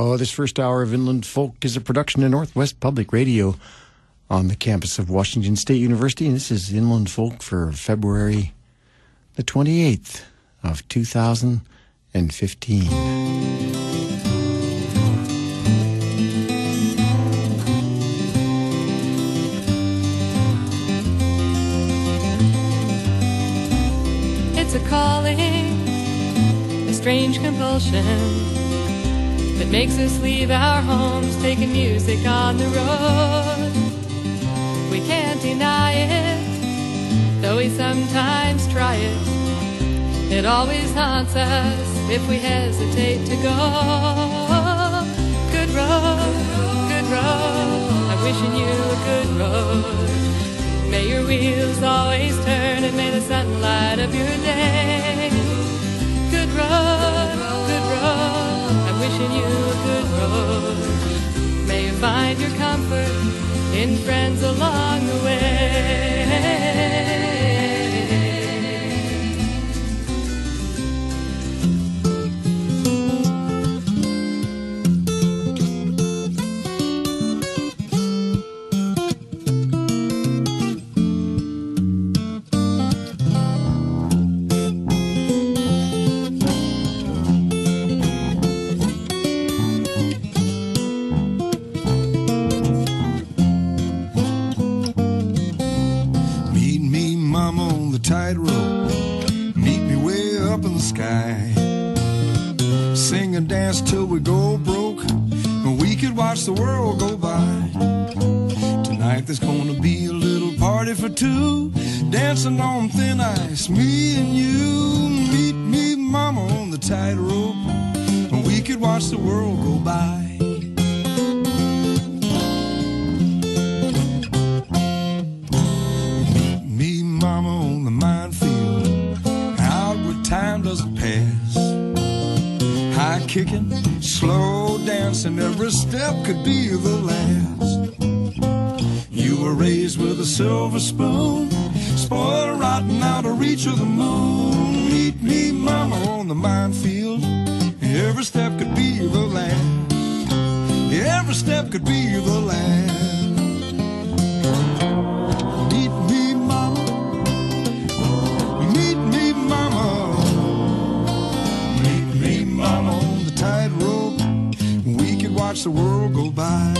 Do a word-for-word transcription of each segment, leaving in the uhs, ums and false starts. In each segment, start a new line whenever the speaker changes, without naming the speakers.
Oh, this first hour of Inland Folk is a production of Northwest Public Radio on the campus of Washington State University. And this is Inland Folk for February the twenty-eighth of two thousand fifteen.
It's a calling, a strange compulsion that makes us leave our homes, taking music on the road. We can't deny it, though we sometimes try it. It always haunts us if we hesitate to go. Good road, good road, I'm wishing you a good road. May your wheels always turn and may the sun light up your day. Good road, good road, I'm wishing you a good road. May you find your comfort in friends along the way.
Sing and dance till we go broke, and we could watch the world go by. Tonight there's gonna be a little party for two, dancing on thin ice, me and you. Meet me, mama, on the tightrope, and we could watch the world go by. Meet me, mama, on the minefield, out where time doesn't pass. High kicking, slow dancing, every step could be the last. You were raised with a silver spoon, spoiled rotten out of reach of the moon. Meet me, mama, on the minefield, every step could be the last. Every step could be the last. Meet me, mama, meet me, mama, meet me, mama, on the tightrope, we could watch the world go by.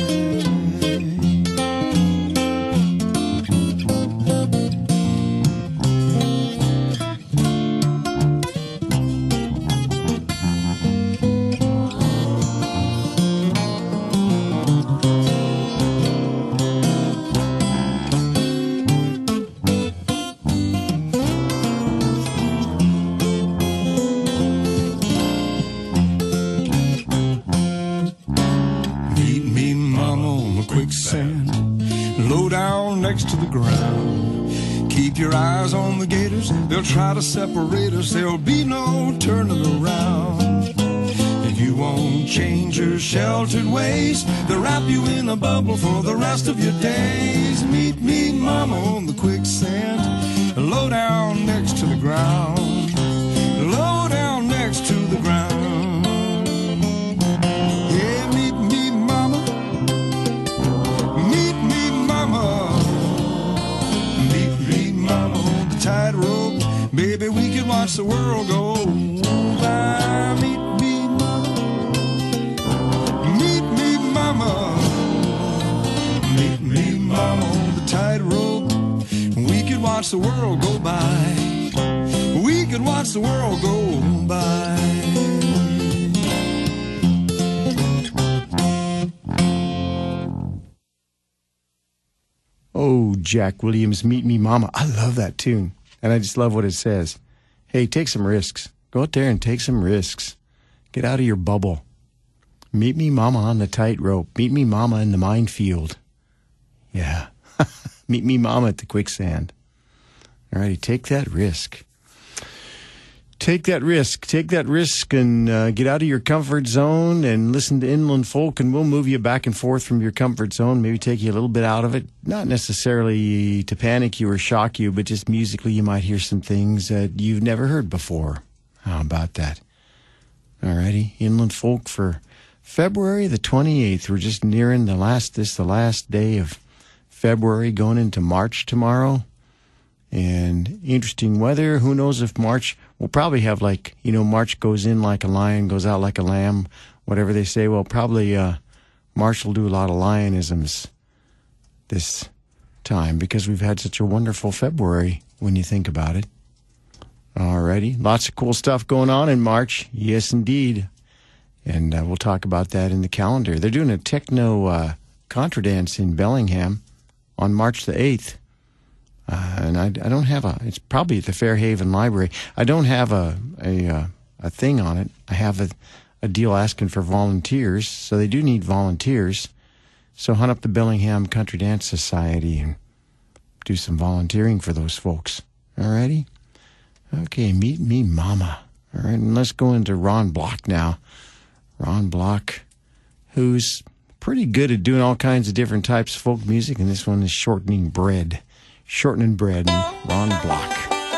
Next to the ground, keep your eyes on the gators, they'll try to separate us, there'll be no turning around. If you won't change your sheltered ways, they'll wrap you in a bubble for the rest of your days. Meet me, mama, on the quicksand, low down next to the ground, low down next to the ground. Yeah, meet me, mama, meet me, mama, on the tightrope, baby, we could watch the world go by. Meet me, mama, meet me, mama, meet me, mama, on the tightrope, we could watch the world go by. We could watch the world go by.
Oh, Jack Williams, Meet Me Mama. I love that tune. And I just love what it says. Hey, take some risks. Go out there and take some risks. Get out of your bubble. Meet me mama on the tightrope. Meet me mama in the minefield. Yeah. Meet me mama at the quicksand. All righty, take that risk. Take that risk. Take that risk and uh, get out of your comfort zone and listen to Inland Folk, and we'll move you back and forth from your comfort zone, maybe take you a little bit out of it. Not necessarily to panic you or shock you, but just musically you might hear some things that you've never heard before. How about that? All righty. Inland Folk for February the twenty-eighth. We're just nearing the last, this the last day of February, going into March tomorrow. And interesting weather. Who knows if March, we'll probably have like, you know, March goes in like a lion, goes out like a lamb, whatever they say. Well, probably uh, March will do a lot of lionisms this time because we've had such a wonderful February when you think about it. Alrighty. Lots of cool stuff going on in March. Yes, indeed. And uh, we'll talk about that in the calendar. They're doing a techno uh, contra dance in Bellingham on March the eighth. Uh, and I, I don't have a, it's probably at the Fairhaven Library. I don't have a a, uh, a thing on it. I have a, a deal asking for volunteers. So they do need volunteers. So hunt up the Bellingham Country Dance Society and do some volunteering for those folks. Alrighty? Okay, Meet Me Mama. All right, and let's go into Ron Block now. Ron Block, who's pretty good at doing all kinds of different types of folk music, and this one is Shortening Bread. Shortening Bread, and Ron Block.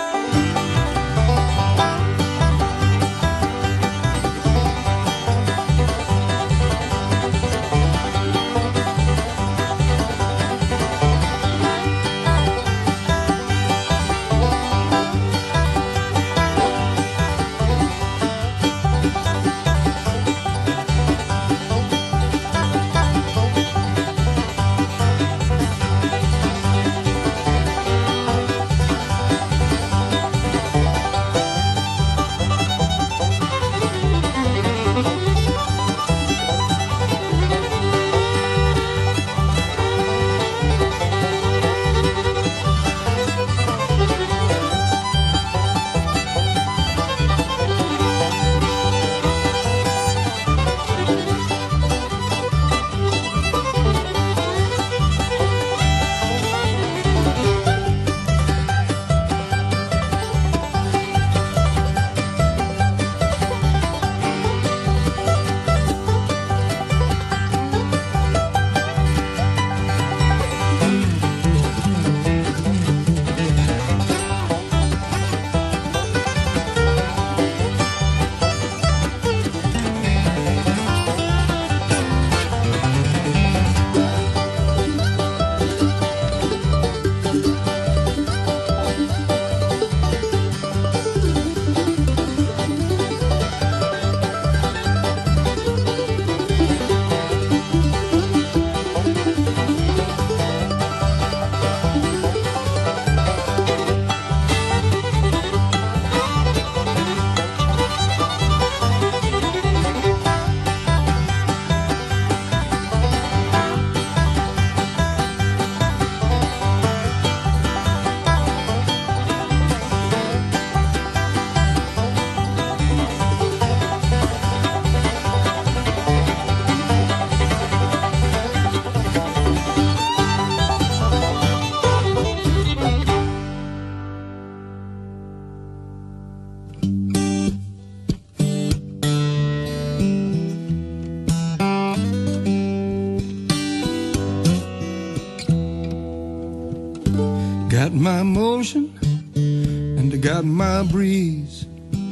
Got my motion and I got my breeze.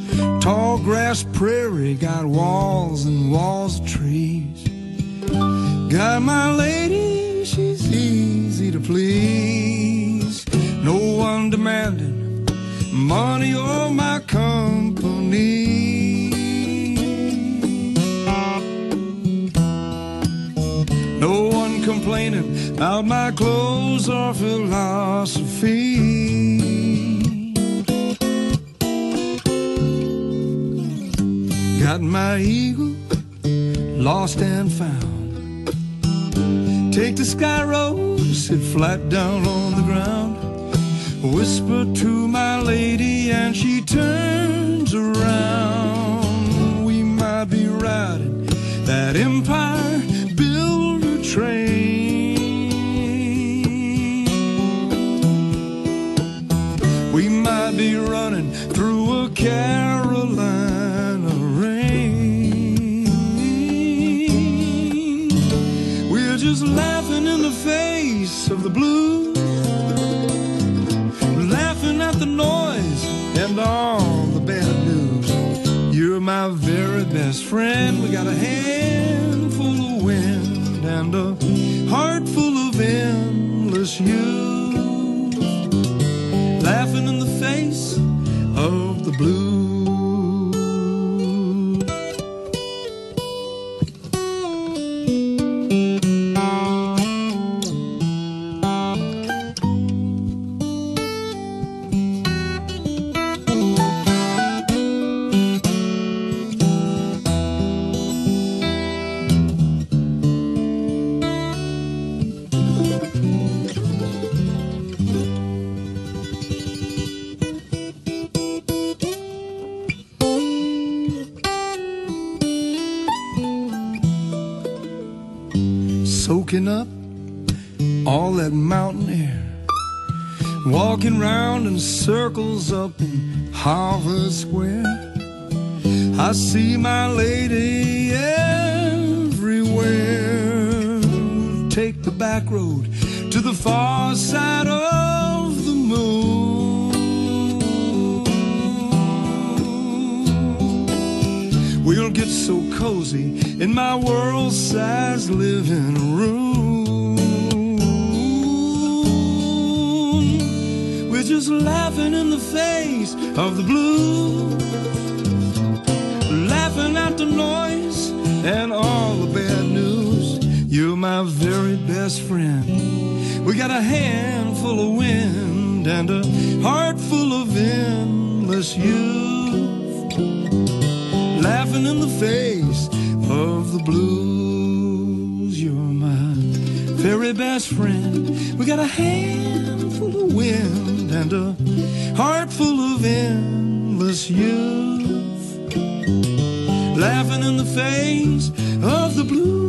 Tall grass prairie got walls and walls of trees. Got my lady, she's easy to please. No one demanding money or my company. No one complaining about my clothes or philosophy. Got my eagle lost and found. Take the sky road, sit flat down on the ground. Whisper to my lady and she turns around. We might be riding that empire builder train. We might be running through a Carolina rain. We're just laughing in the face of the blues, laughing at the noise and all the bad news. You're my very best friend. We got a hand soaking up all that mountain air, walking round in circles up in Harvard Square. I see my lady everywhere. Take the back road to the far side of the moon. We'll get so cozy in my world-sized living room. We're just laughing in the face of the blue, laughing at the noise and all the bad news. You're my very best friend. We got a handful of wind and a heart full of endless youth, laughing in the face of the blues. You're my very best friend. We got a handful of wind and a heart full of endless youth, laughing in the face of the blues.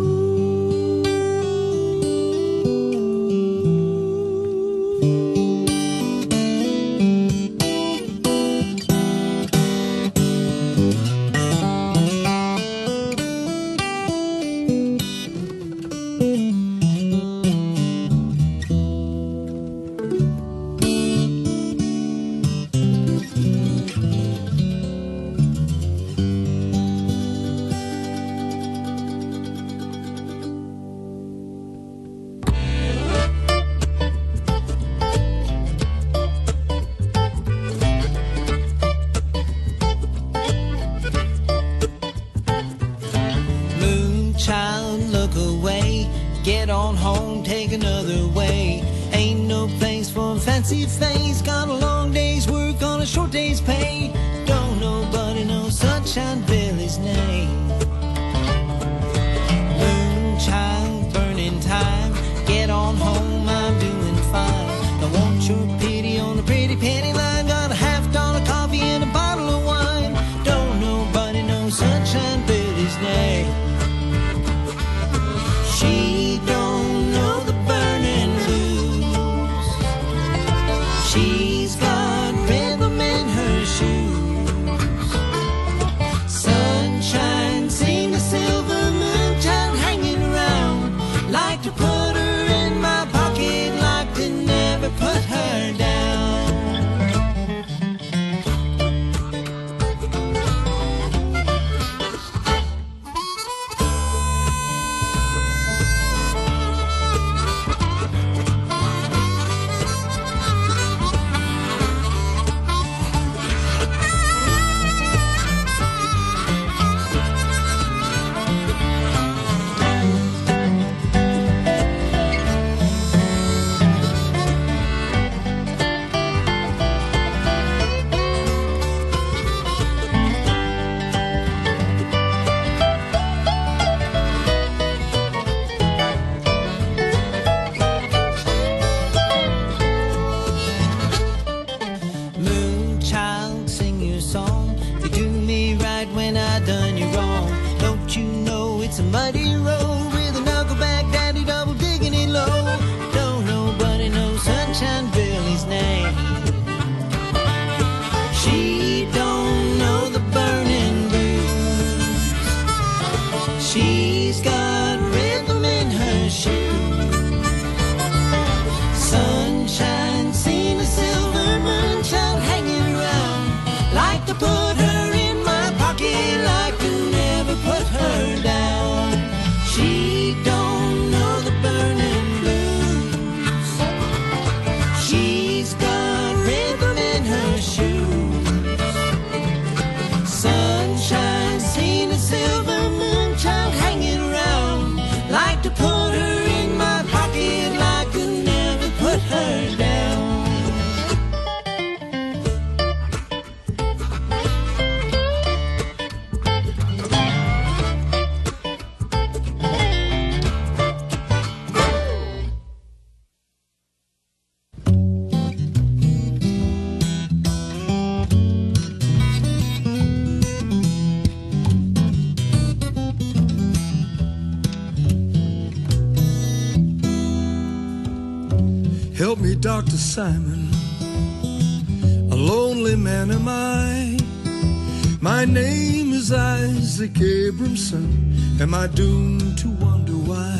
Help me, Doctor Simon. A lonely man am I. My name is Isaac Abramson. Am I doomed to wonder why?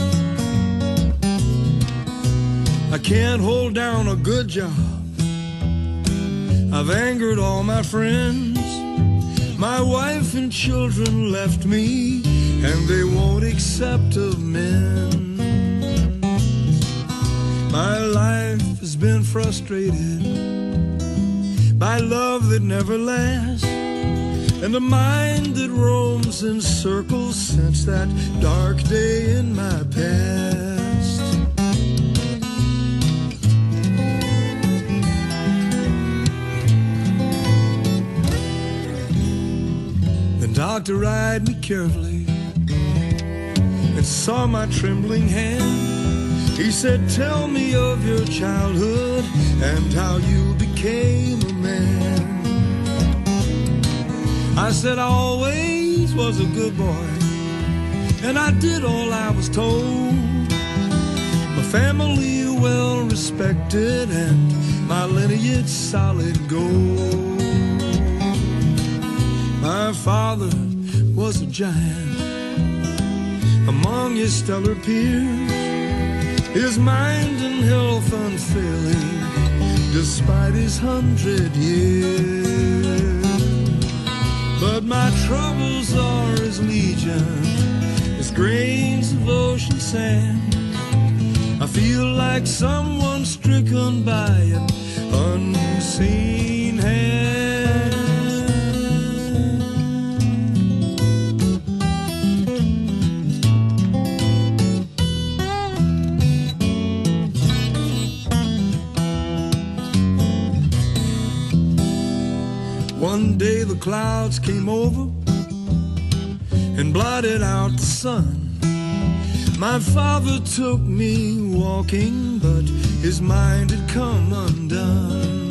I can't hold down a good job. I've angered all my friends. My wife and children left me, and they won't accept of men. My life has been frustrated by love that never lasts, and a mind that roams in circles since that dark day in my past. The doctor eyed me carefully and saw my trembling hand. He said, tell me of your childhood and how you became a man. I said, I always was a good boy, and I did all I was told. My family well respected, and my lineage solid gold. My father was a giant among his stellar peers, his mind and health unfailing despite his hundred years. But my troubles are as legion as grains of ocean sand. I feel like someone stricken by an unseen hand. One day the clouds came over and blotted out the sun. My father took me walking, but his mind had come undone.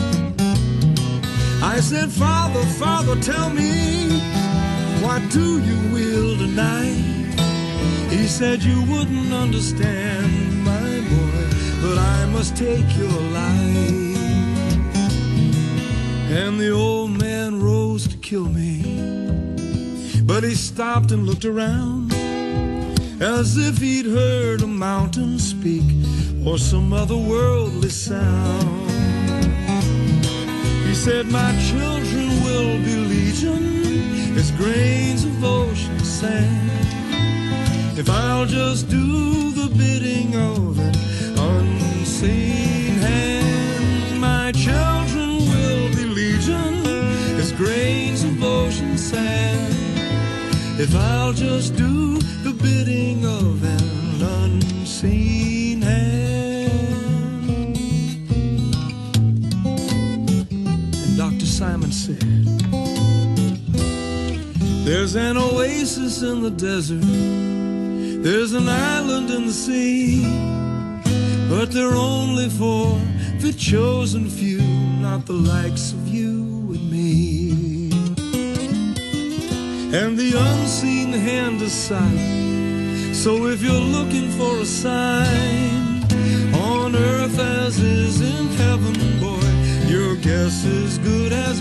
I said, Father, Father, tell me, what do you will tonight? He said, you wouldn't understand, my boy, but I must take your life. And the old man rose to kill me, but he stopped and looked around as if he'd heard a mountain speak or some other worldly sound. He said, my children will be legion as grains of ocean sand, if I'll just do the bidding of an unseen hand. My children will be legion as grains of ocean sand, if I'll just do the bidding of an unseen hand. And Doctor Simon said, there's an oasis in the desert, there's an island in the sea, but they're only for the chosen few, not the likes of you and me. And the unseen hand is silent, so if you're looking for a sign, on earth as is in heaven, boy, your guess is good as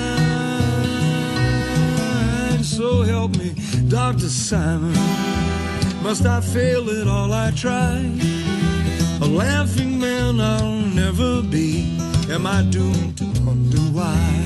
mine. So help me, Doctor Simon, must I fail at all I try? A laughing man I'll never be, am I doomed to wonder why?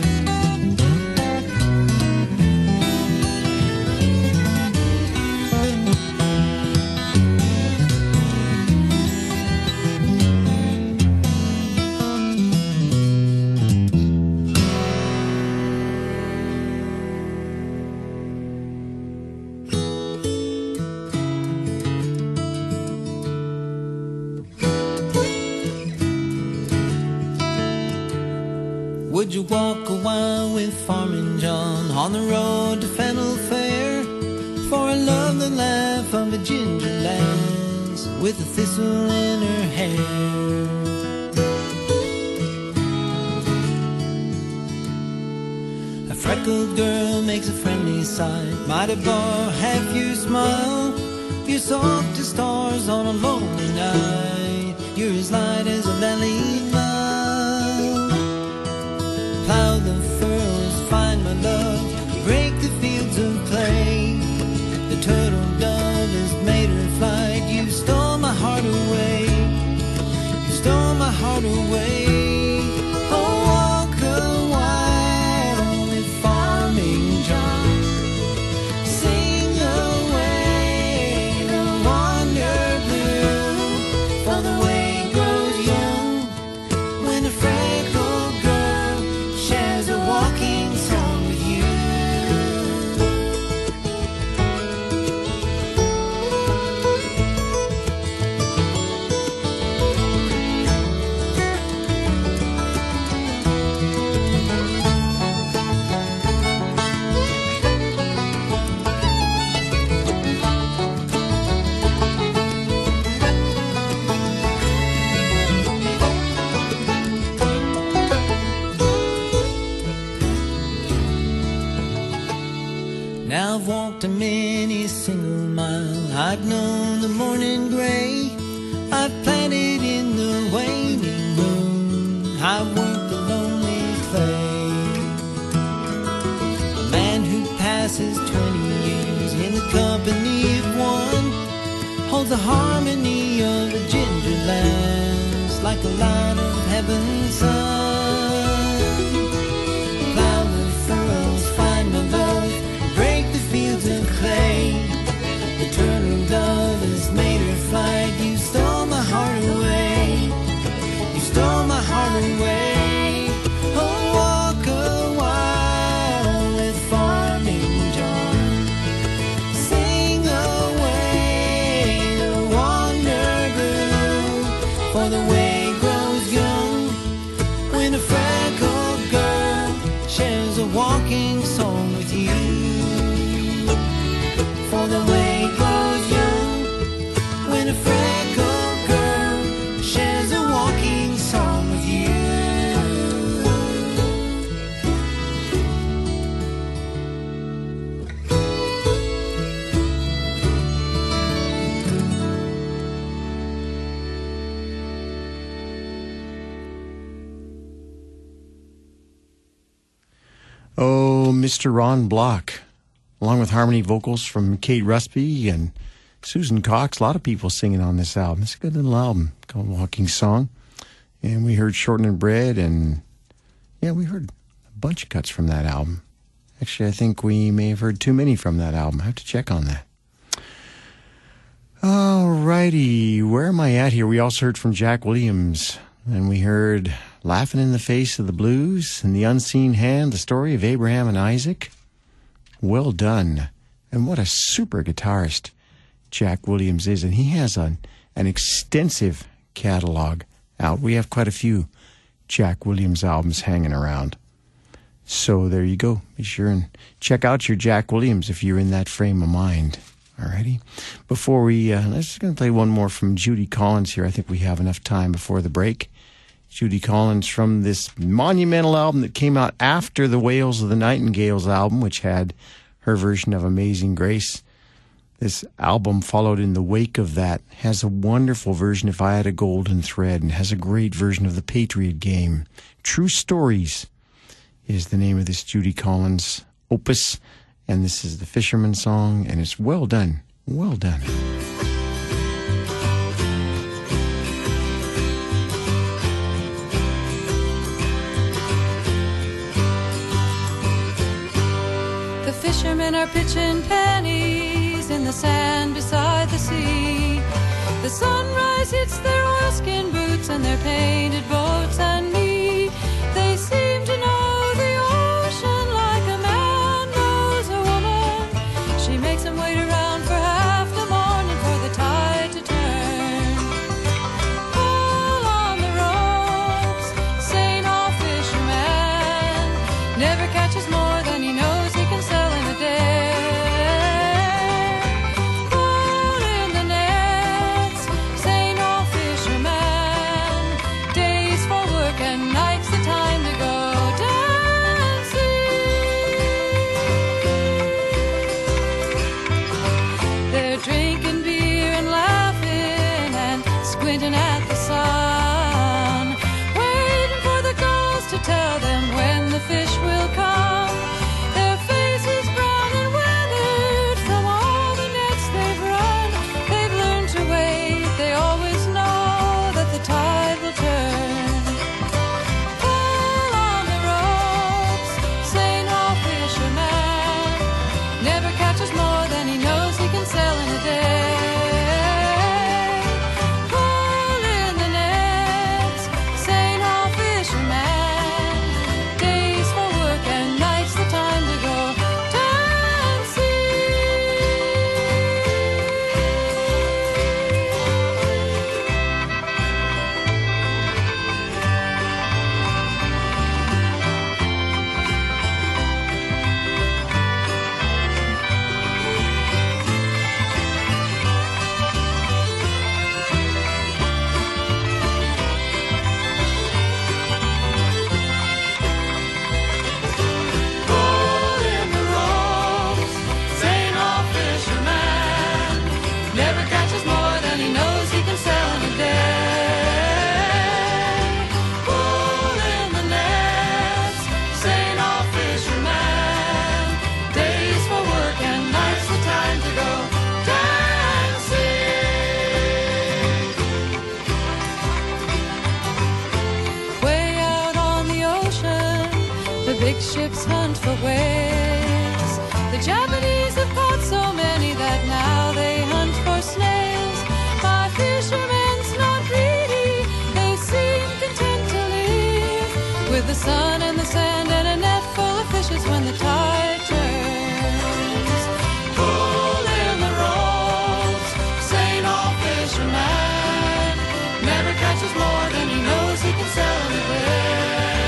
Would you walk a while with Farming John on the road to Fennel Fair for a love the life of a ginger lass with a thistle in her hair? A freckled girl makes a friendly sight, might have borrow half your smile. You're soft as stars on a lonely night, you're as as light as a valley valve. Plow the furrows, find my love, break the fields of clay. The turtle dove has made her flight. You stole my heart away. You stole my heart away. Oh, walk a while with Farming John. Sing away the wonder blue. For the way grows young when a freckled girl shares a walking song with you. Now I've walked a many single mile. I've known the morning gray. I've planted in the waning moon. I've worked the lonely clay. A man who passes twenty years in the company of one holds the harmony of a ginger lass like a light of heaven's sun. Plow the furrows, find my love, break the fields of clay. The turtle dove has made her flight. You stole my heart away. You stole my heart away. Oh, walk a while with Farming John. Sing away the wonder blue. For the way grows young when a freckled girl shares a walking song with you. For the way grows young when a freckled girl shares a walking song with you.
Oh, Mister Ron Block, along with harmony vocals from Kate Rusby and Susan Cox. A lot of people singing on this album. It's a good little album called Walking Song. And we heard Shortening Bread, and yeah, we heard a bunch of cuts from that album. Actually, I think we may have heard too many from that album. I have to check on that. All righty, where am I at here? We also heard from Jack Williams, and we heard Laughing in the Face of the Blues and The Unseen Hand, the story of Abraham and Isaac. Well done. And what a super guitarist Jack Williams is. And he has an, an extensive catalog out. We have quite a few Jack Williams albums hanging around. So there you go. Be sure and check out your Jack Williams if you're in that frame of mind. Alrighty. Before we, uh, let's just going to play one more from Judy Collins here. I think we have enough time before the break. Judy Collins from this monumental album that came out after the Wails of the Nightingales album, which had her version of Amazing Grace. This album followed in the wake of that, has a wonderful version, If I Had a Golden Thread, and has a great version of The Patriot Game. True Stories is the name of this Judy Collins opus, and this is the Fisherman Song, and it's well done, well done.
The fishermen are pitching pennies in the sand beside the sea. The sunrise hits their oilskin boots and their painted boats and me. They seem to know the ocean like a man knows a woman. She makes them wait around for half the morning for the tide to turn. All on the ropes, sane old fisherman never catches more than he knows he can sell in a day. All in the nets, sane old fisherman, days for work and nights the time to go dancing. They're drinking beer and laughing and squinting at the sun. big ships hunt for whales. The Japanese have caught so many that now they hunt for snails. My fishermen's not greedy, they seem content to live with the sun and the sand and a net full of fishes when the tide turns. Pull in the ropes, Saint all fisherman never catches more than he knows he can sell anywhere.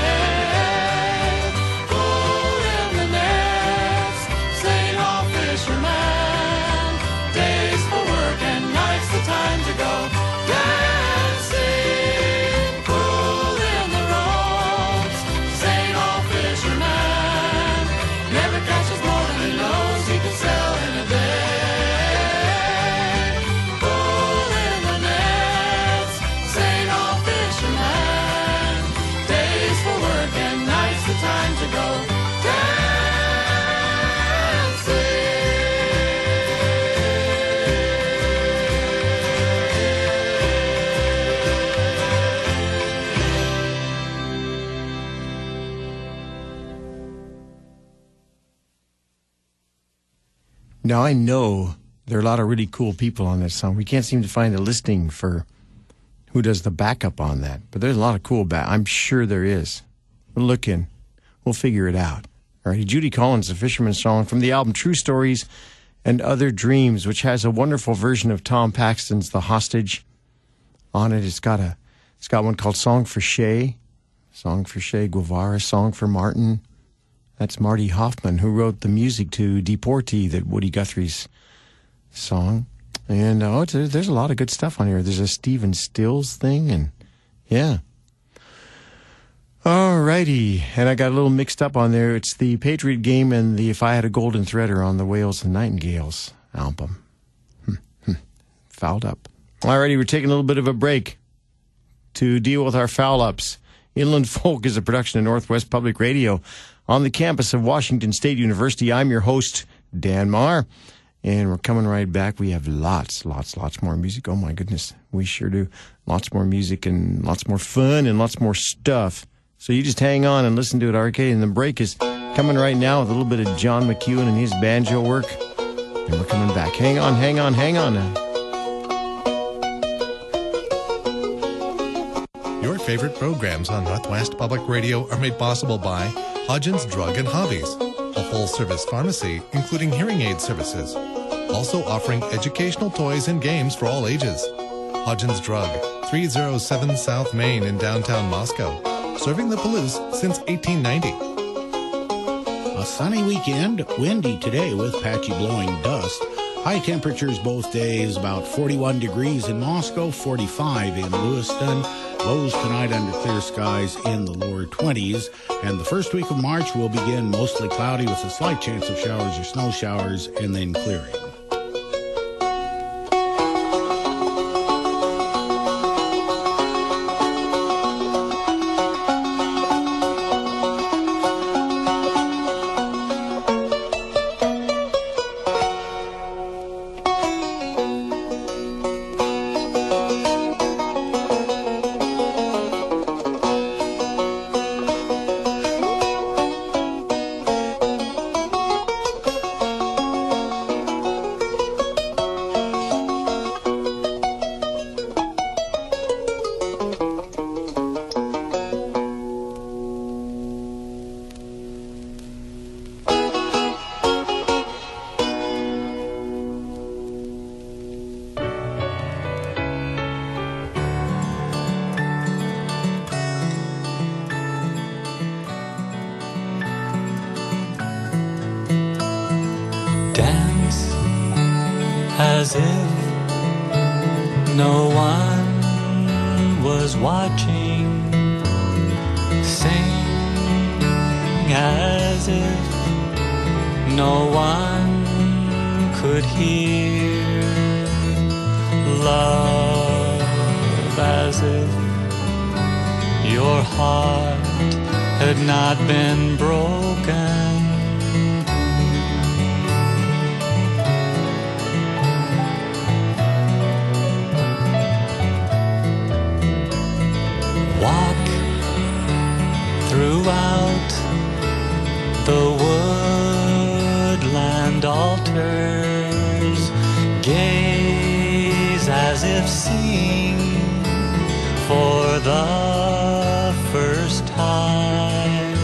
Pull in the nets, Saint all fisherman, days for work and nights the time to go dancing. Pull in the ropes, Saint all fisherman never catches more than he knows he can sell in a day. Pull in the nets, Saint all fisherman, days for work and nights the time to go
Now, I know there are a lot of really cool people on that song. We can't seem to find a listing for who does the backup on that, but there's a lot of cool back. I'm sure there is. We'll look in. We'll figure it out. All right, Judy Collins, the Fisherman's Song from the album True Stories and Other Dreams, which has a wonderful version of Tom Paxton's The Hostage on it. It's got a, it's got one called Song for Shay, Song for Shay Guevara, Song for Martin. That's Marty Hoffman, who wrote the music to Deportee, that Woody Guthrie's song. And oh, it's, there's a lot of good stuff on here. There's a Stephen Stills thing, and yeah. All righty. And I got a little mixed up on there. It's the Patriot Game and the If I Had a Golden Thread are on the Whales and Nightingales album. Hmm, hmm. Fouled up. All righty, we're taking a little bit of a break to deal with our foul-ups. Inland Folk is a production of Northwest Public Radio on the campus of Washington State University. I'm your host, Dan Marr, and we're coming right back. We have lots, lots, lots more music. Oh, my goodness. We sure do. Lots more music and lots more fun and lots more stuff. So you just hang on and listen to it, Arcade. And the break is coming right now with a little bit of John McEwen and his banjo work. And we're coming back. Hang on, hang on, hang on now.
Your favorite programs on Northwest Public Radio are made possible by Hodgins Drug and Hobbies, a full-service pharmacy including hearing aid services, also offering educational toys and games for all ages. Hodgins Drug, three oh seven South Main in downtown Moscow, serving the Palouse since eighteen ninety.
A sunny weekend, windy today with patchy blowing dust. High temperatures both days, about forty-one degrees in Moscow, forty-five in Lewiston. Lows tonight under clear skies in the lower twenties. And the first week of March will begin mostly cloudy with a slight chance of showers or snow showers and then clearing.
as if no one was watching. Sing as if no one could hear. Love as if your heart had not been broken. Walk throughout as if seeing for the first time.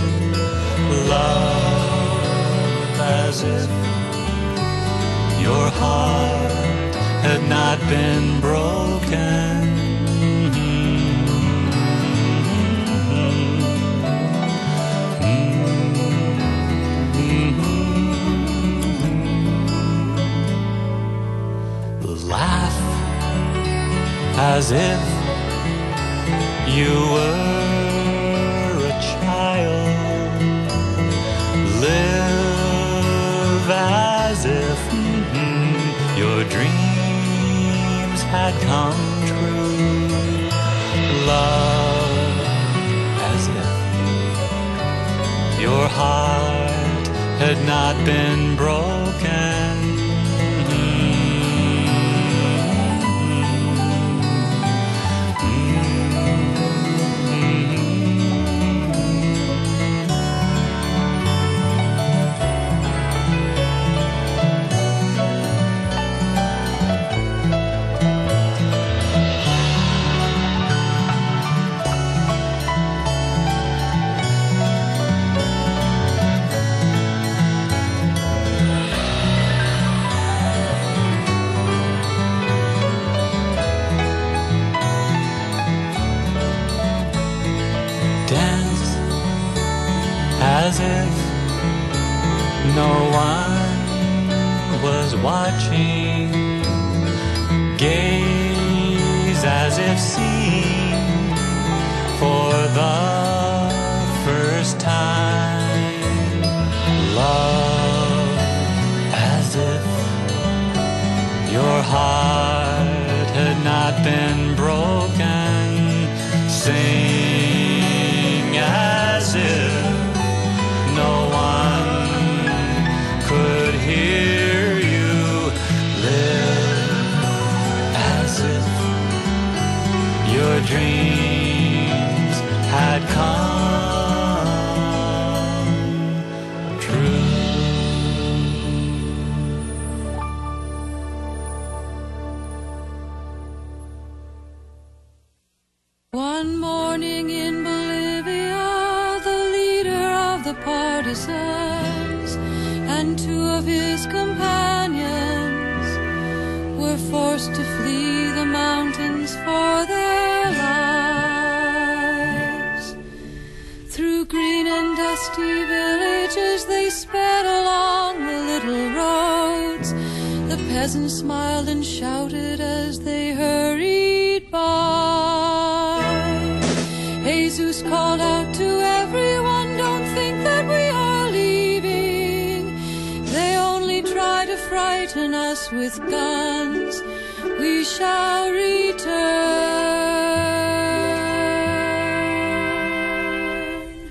Love as if your heart had not been broken. Laugh as if you were a child. Live as if mm-hmm, your dreams had come true. Love as if your heart had not been broken. As if no one was watching, gaze as if seeing for the first time. Love as if your heart had not been broken. Sing as if no one could hear you. Live as if your dreams had come true.
One morning in Bolivia, the leader of the partisans and two of his companions were forced to flee the mountains for their lives. Through green and dusty villages they sped along the little roads. The peasants smiled and shouted as they hurried by. Jesus called out to everyone, don't think that we are leaving. They only try to frighten us with guns. We shall return.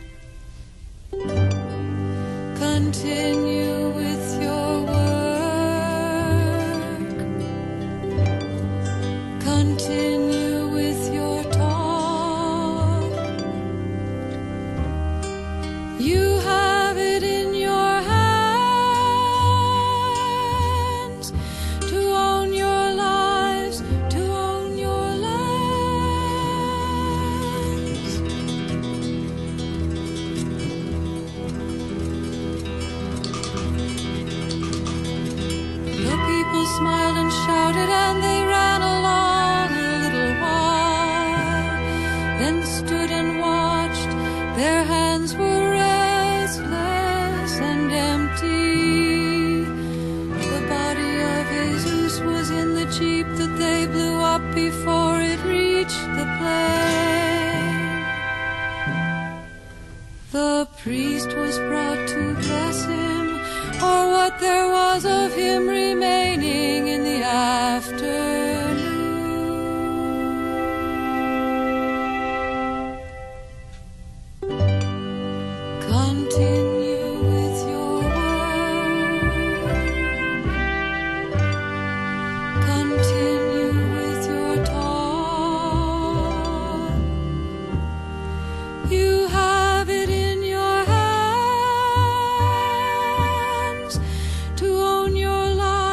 Continue with your work. Continue with your talk. You have it in your hands to own your lives, to own your lands. The people smiled and shouted and they ran along a little while, then stood and watched. Their hands were restless and empty. The body of Jesus was in the jeep that they blew up before it reached the plain. The priest was brought to bless him, or what there was of him remaining in the afternoon. Continue with your work. Continue with your talk. You have it in your hands to own your life.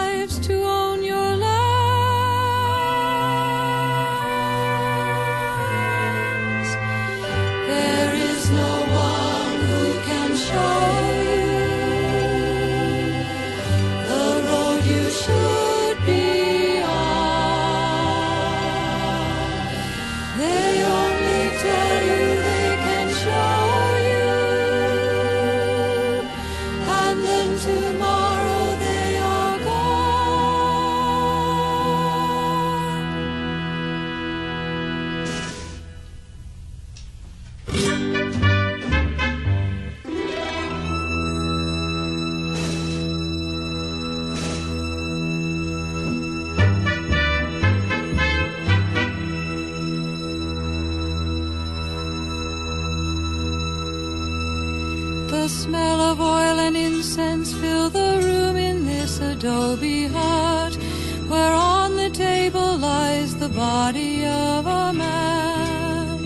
and incense fill the room in this adobe hut, where on the table lies the body of a man.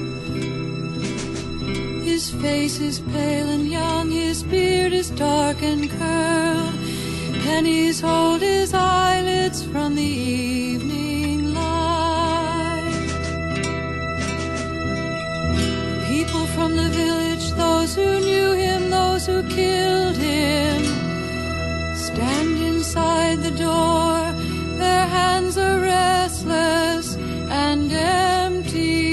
His face is pale and young, his beard is dark and curled. Pennies hold his eyelids from the evening light. People from the village, those who knew him, those who killed him, stand inside the door. Their hands are restless and empty.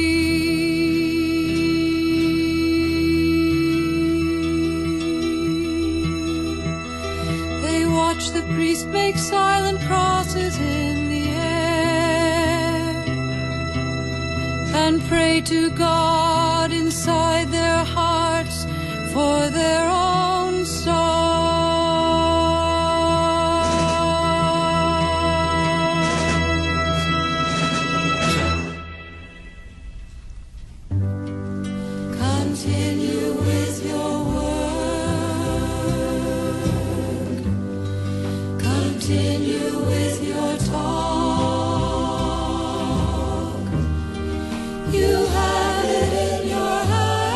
They watch the priest make silent crosses in the air and pray to God inside their hearts for their own soul. Continue with your work. Continue with your talk. You have it in your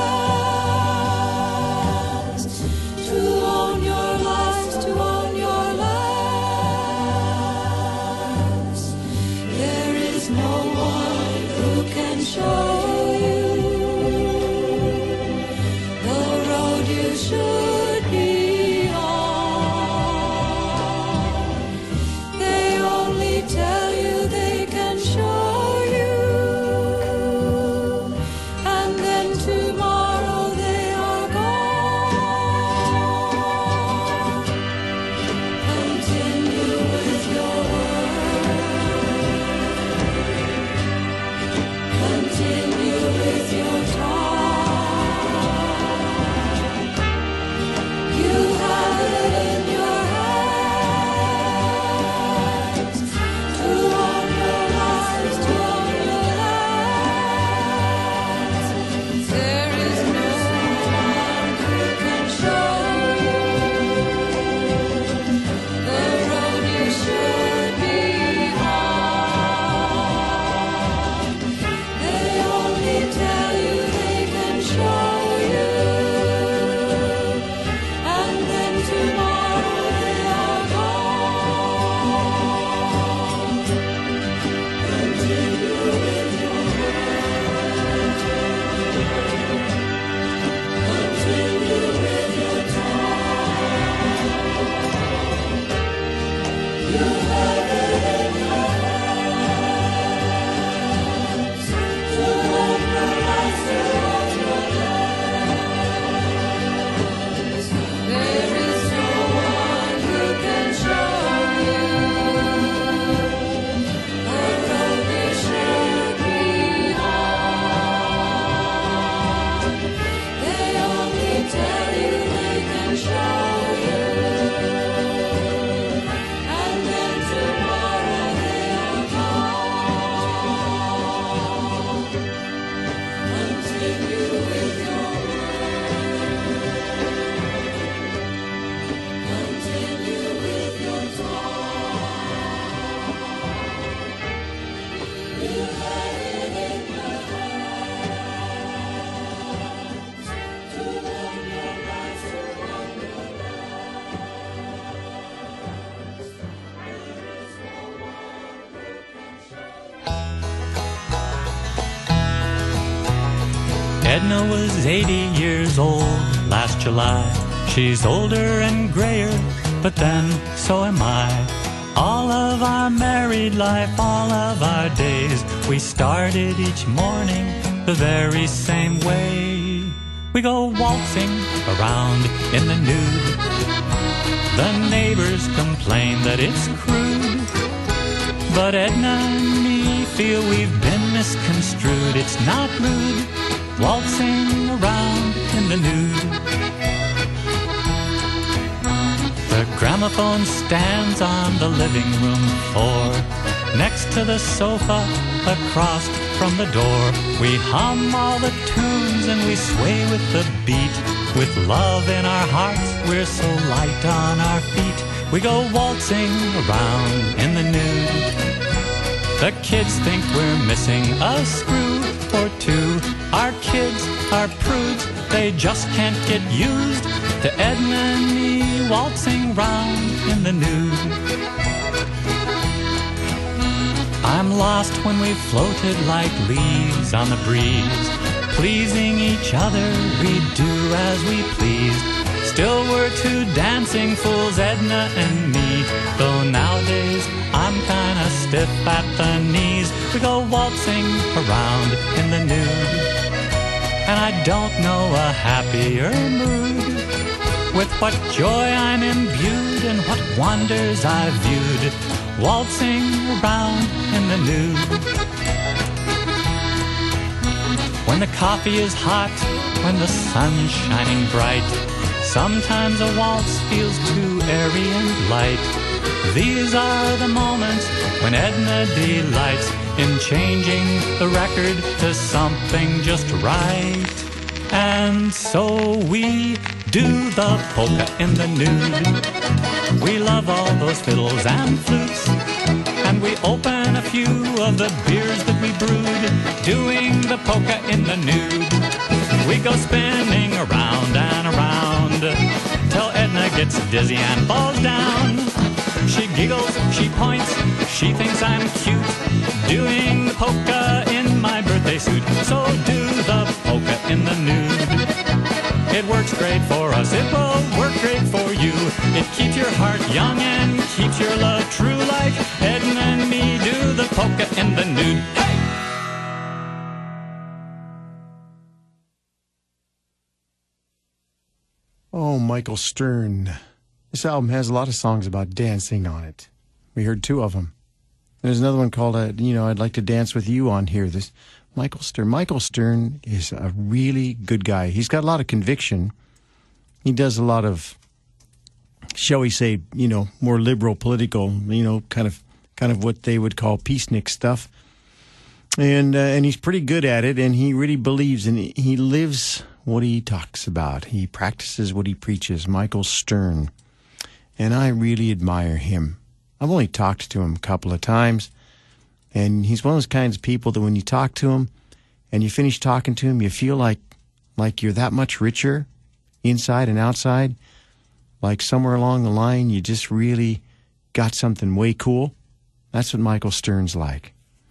hands to own your lives, to own your lives. There is no one who can show you the road you should be on. They only tell you they can show you, and then tomorrow they are gone. Continue with your work. Continue with your talk. You have it in your hands to own your lives, to own your lives. There is no one who can show you the road you should be on. They only tell you they can show you, and then tomorrow they are gone. Continue with your work. Continue with your talk. You have it in your hands to own your lives, to own your lives. There is no one who can show you the road you should be on. They only tell you they can show you, and then tomorrow they are gone. Continue with your work. Continue with your talk. You have it in your hands to own your lives, to own your lives. There is no one who can show you.
Edna was eighty years old last July. She's older and grayer, but then so am I. All of our married life, all of our days, we started each morning the very same way. We go waltzing around in the nude. The neighbors complain that it's crude, but Edna and me feel we've been misconstrued. It's not rude, waltzing around in the nude. The gramophone stands on the living room floor, next to the sofa across from the door. We hum all the tunes and we sway with the beat. With love in our hearts, we're so light on our feet. We go waltzing around in the nude. The kids think we're missing a screw or two. Our kids are prudes, they just can't get used to Edna and me waltzing round in the nude. I'm lost when we floated like leaves on the breeze, pleasing each other, we do as we please. Still we're two dancing fools, Edna and me, though nowadays I'm kinda stiff at the knees. We go waltzing around in the nude, and I don't know a happier mood. With what joy I'm imbued and what wonders I've viewed, waltzing around in the nude. When the coffee is hot, when the sun's shining bright, sometimes a waltz feels too airy and light. These are the moments when Edna delights in changing the record to something just right. And so we do the polka in the nude. We love all those fiddles and flutes, and we open a few of the beers that we brewed, doing the polka in the nude. We go spinning around and around till Edna gets dizzy and falls down. She giggles, she points, she thinks I'm cute, doing the polka in my birthday suit. So do the polka in the nude. It works great for us, it will work great for you. It keeps your heart young and keeps your love true, like Edna and me do the polka in the nude. Hey!
Oh, Michael Stern. This album has a lot of songs about dancing on it. We heard two of them. There's another one called, uh, you know, I'd Like to Dance With You on here. This Michael Stern. Michael Stern is a really good guy. He's got a lot of conviction. He does a lot of, shall we say, you know, more liberal political, you know, kind of kind of what they would call peacenik stuff. And uh, and he's pretty good at it, and he really believes in it. He lives what he talks about. He practices what he preaches. Michael Stern. And I really admire him. I've only talked to him a couple of times, and he's one of those kinds of people that when you talk to him and you finish talking to him, you feel like like you're that much richer inside and outside, like somewhere along the line you just really got something way cool. That's what Michael Stern's like.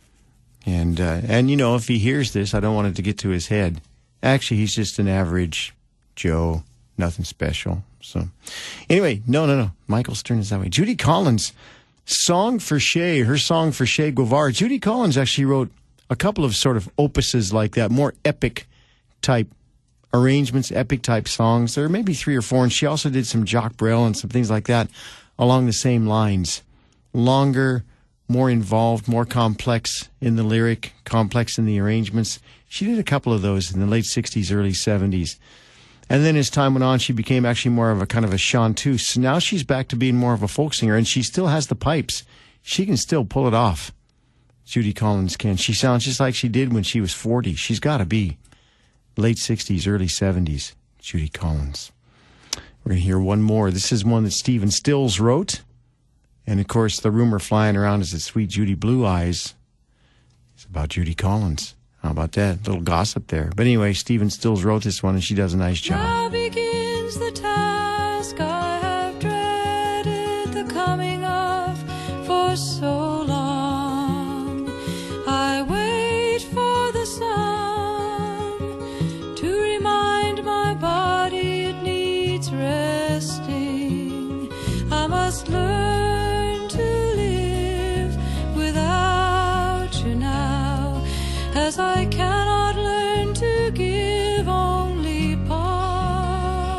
And, uh, and you know, if he hears this, I don't want it to get to his head. Actually, he's just an average Joe, nothing special. So anyway, no, no, no. Michael Stern is that way. Judy Collins, Song for Che, her song for Che Guevara. Judy Collins actually wrote a couple of sort of opuses like that, more epic type arrangements, epic type songs. There are maybe three or four, and she also did some Jacques Brel and some things like that along the same lines. Longer, more involved, more complex in the lyric, complex in the arrangements. She did a couple of those in the late sixties, early seventies. And then as time went on, she became actually more of a kind of a chanteuse. Now she's back to being more of a folk singer, and she still has the pipes. She can still pull it off. Judy Collins can. She sounds just like she did when she was forty. She's got to be late sixties, early seventies. Judy Collins. We're going to hear one more. This is one that Stephen Stills wrote. And, of course, the rumor flying around is that Sweet Judy Blue Eyes is about Judy Collins. How about that? A little gossip there. But anyway, Stephen Stills wrote this one, and she does a nice job.
Now begins the task I have dreaded the coming of for so long. I wait for the sun to remind my body it needs resting. I must learn to live without you now, as I cannot learn to give only part.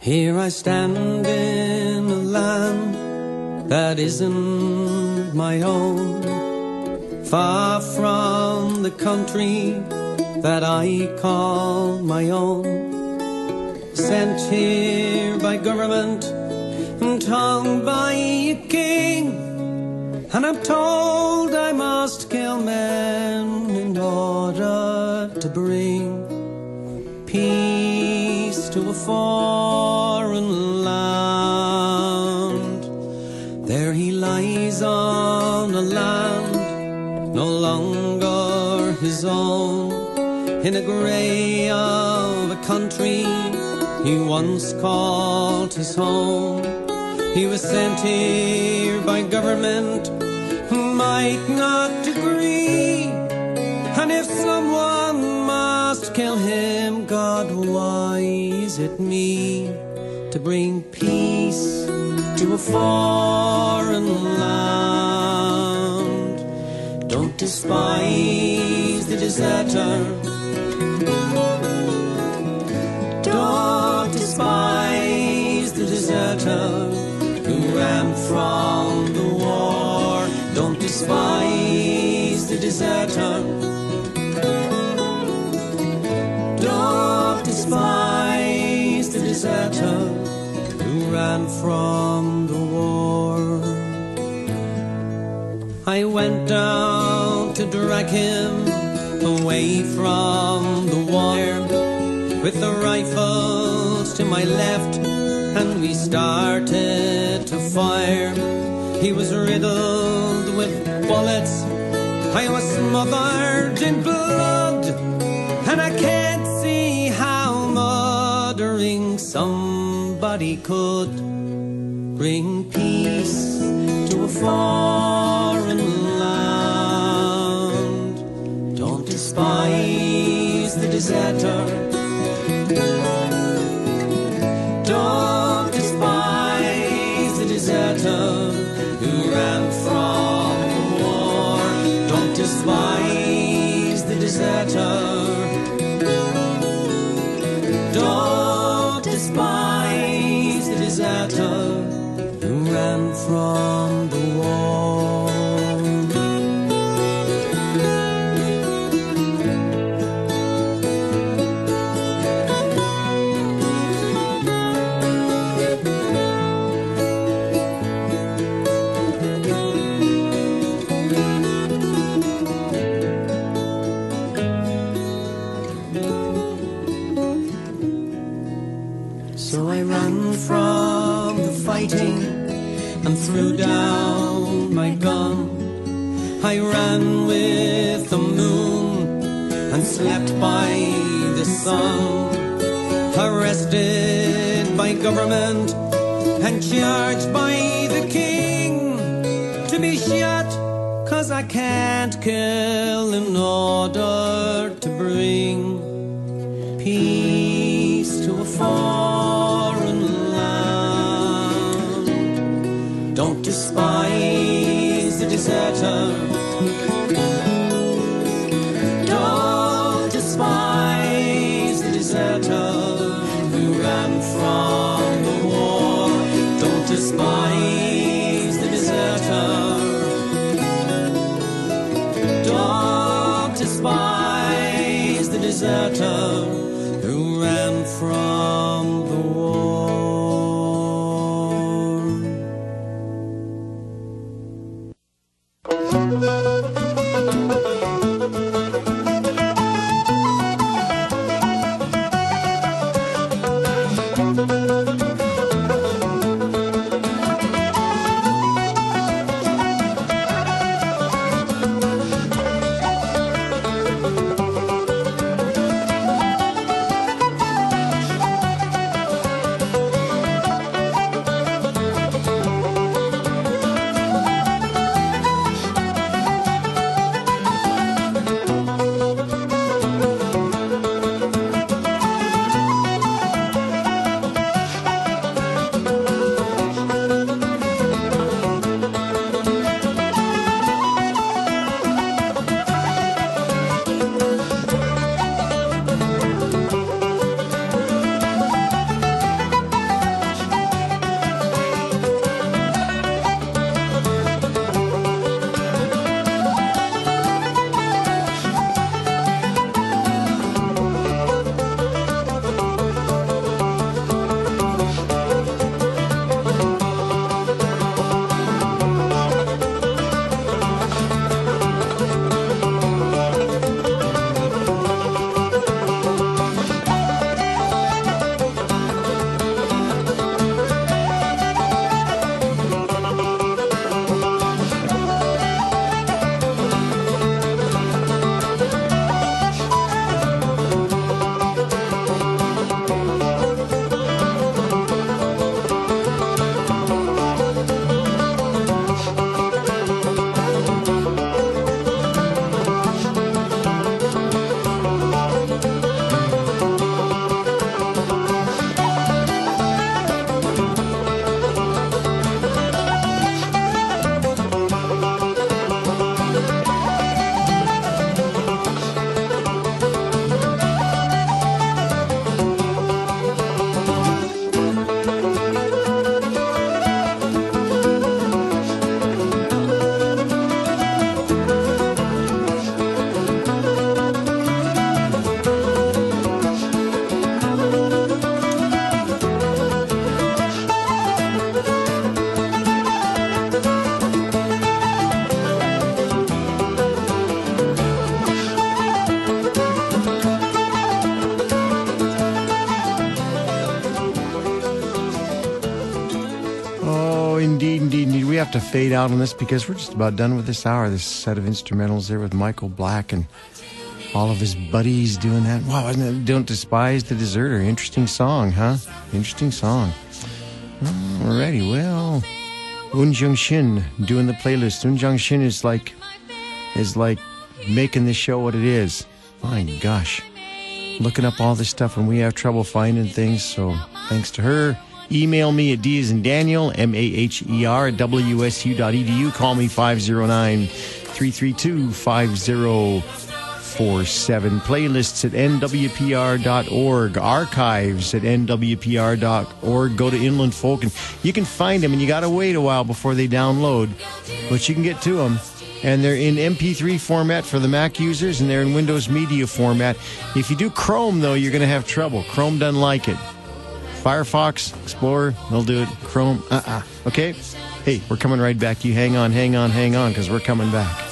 Here I stand in a land that isn't my own, far from the country that I call my own, sent here by government and tongued by a king, and I'm told I must kill men in order to bring peace to a foreign land. There he lies on a land no longer his own, in a grey of a country he once called his home. He was sent here by government who might not agree, and if someone must kill him, God, why is it me to bring peace to a foreign land? Don't despise the deserter, don't despise the deserter who ran from the war. Don't despise the deserter, don't despise the deserter who ran from the war. I went down to drag him away from the war, with the rifles to my left, and we started to fire. He was riddled with bullets, I was smothered in blood, and I can't see how murdering somebody could bring peace to a foreign land. Don't despise the deserter, don't despise the deserter who ran from the war. Don't despise the deserter, don't despise the deserter who ran from the war. And threw down my gun. I ran with the moon and slept by the sun, arrested by government and charged by the king to be shot, 'cause I can't kill in order to bring peace to a foreign land. Don't despise the deserter, don't despise the deserter who ran from the war. Don't despise the deserter, don't despise the deserter who ran from the war.
have to fade out on this because we're just about done with this hour. This set of instrumentals there with Michael Black and all of his buddies doing that. Wow, isn't it? Don't Despise the Deserter. Interesting song, huh? Interesting song. Alrighty, well, Un Jung Shin doing the playlist. Un Jung Shin is like, is like making this show what it is. My gosh. Looking up all this stuff when we have trouble finding things, so thanks to her. Email me at D as in Daniel, M A H E R, at W S U dot E D U. Call me five oh nine, three three two, five oh four seven. Playlists at N W P R dot org. Archives at N W P R dot org. Go to Inland Folk, and you can find them, and you got to wait a while before they download, but you can get to them. And they're in M P three format for the Mac users, and they're in Windows Media format. If you do Chrome, though, you're going to have trouble. Chrome doesn't like it. Firefox, Explorer, they'll do it. Chrome, uh-uh. Okay? Hey, we're coming right back. You hang on, hang on, hang on, because we're coming back.